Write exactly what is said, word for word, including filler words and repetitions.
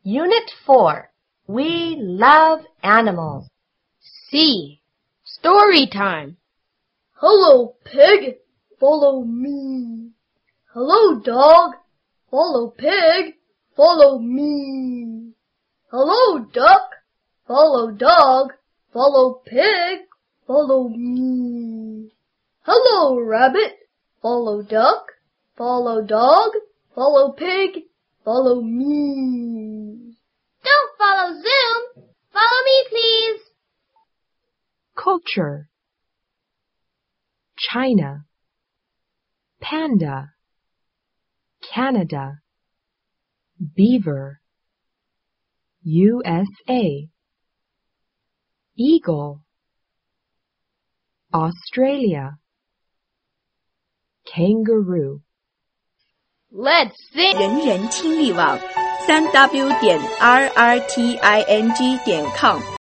Unit four. We love animals. C. Story time. Hello, pig. Follow me. Hello, dog. Follow pig. Follow me. Hello, duck. Follow dog. Follow pig. Follow me. Hello, rabbit. Follow duck. Follow dog. Follow pig. Follow me. Don't follow Zoom. Follow me, please. Culture. China, panda, Canada, beaver, U S A, eagle, Australia, kangaroo. Let's sing. 人人听力网三 w 点 r r t i n g 点 com